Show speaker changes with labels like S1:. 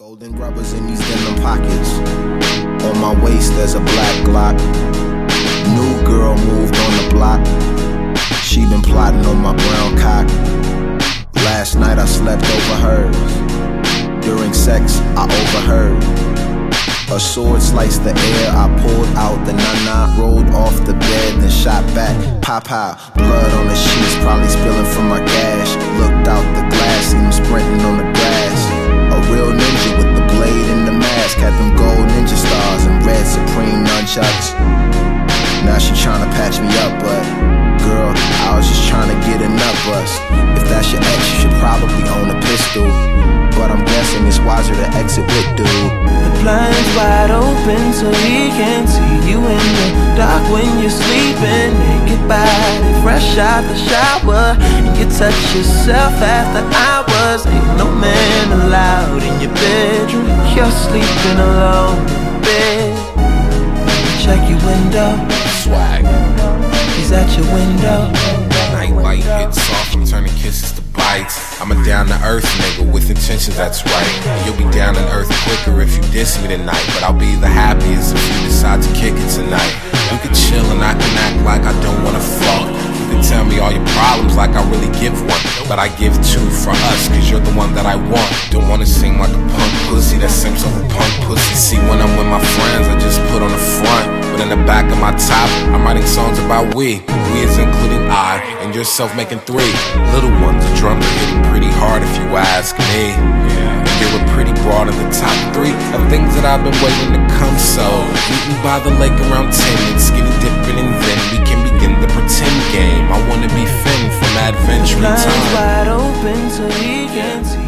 S1: Golden rubbers in these denim pockets. On my waist there's a black Glock. New girl moved on the block. She been plotting on my brown cock. Last night I slept over hers. During sex I overheard. A sword sliced the air. I pulled out the nana, rolled off the bed, then shot back. Pop out, blood on the sheets, probably spilling from my gash. Looked out the glass, seen him sprinting on the grass. A real ninja with the blade and the mask. Had them gold ninja stars and red Supreme nunchucks. Now she tryna patch me up, but girl, I was just tryna get a nut bust. If that's your ex, you should probably own a pistol, but I'm guessing it's wiser to exit with dude.
S2: The blind's wide open so he can't see you in the dark when you're sleeping. Naked body, fresh out the shower, and you touch yourself after hours. Ain't no man allowed in your bedroom. You're sleeping alone in bed. Check your window.
S3: Swag.
S2: He's at your window.
S3: Nightlight hits soft, I'm turning kisses to bites. I'm a down-to-earth nigga with intentions, that's right. You'll be down to earth quicker if you diss me tonight, but I'll be the happiest if you decide to kick it tonight. You can chill and I can act like I don't wanna fuck. You can tell me all your problems like I really give one, but I give two for us, cause you're the one that I want. Don't wanna seem like a punk pussy that seems like a punk pussy. See, when I'm with my friends, I just put on the front, but in the back of my top, I'm writing songs about we. We is including I, and yourself making three. Little ones, the drums are hitting pretty hard if you ask me. And you're a pretty broad in the top three of things that I've been waiting to come. So, meeting by the lake around 10 and skinny dipping, and then we can begin the pretend game. I wanna be Finn from Adventure
S2: The blind's
S3: Time.
S2: wide open so he can't see